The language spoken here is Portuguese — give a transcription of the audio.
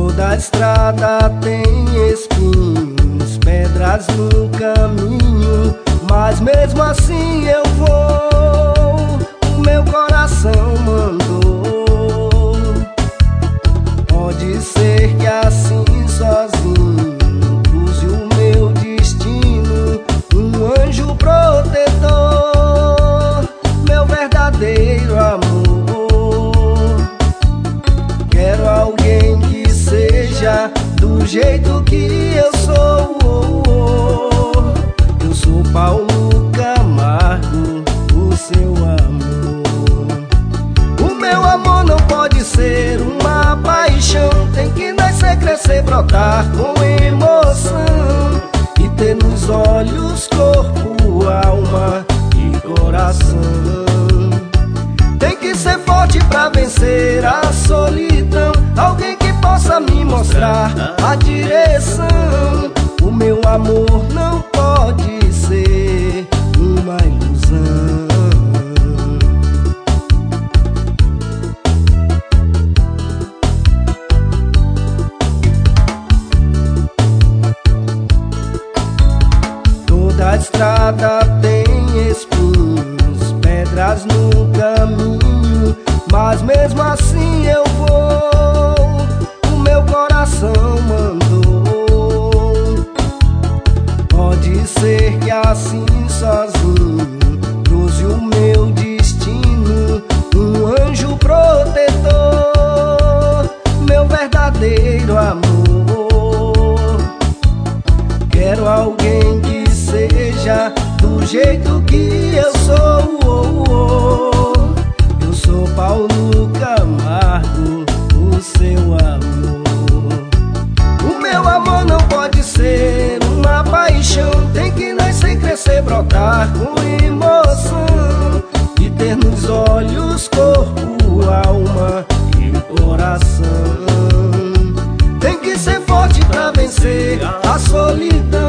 Toda estrada tem espinhos, pedras no caminho, mas mesmo assim eu vou, o meu coração mandou. Pode ser que assim sozinho cruze o meu destino, um anjo protetor, meu verdadeiro amor. Quero alguém que seja do jeito que eu sou. Eu sou Paulo Camargo, o seu amor. O meu amor não pode ser uma paixão, tem que nascer, crescer, brotar com emoção e ter nos olhos corpo, alma e coração. Tem que ser forte pra vencer a solidão, alguém que possa me mostrar a direção. O meu amor não pode ser uma ilusão. Toda estrada tem espinhos, pedras no caminho, mas mesmo assim eu vou, o meu coração mandou. Pode ser que assim sozinho cruze o meu destino, um anjo protetor, meu verdadeiro amor. Quero alguém que seja do jeito que eu sou. Eu sou Paulo Camargo, o seu amor. O meu amor não pode ser uma paixão, tem que nascer, crescer, brotar com emoção e ter nos olhos corpo, alma e coração. Tem que ser forte pra vencer a solidão,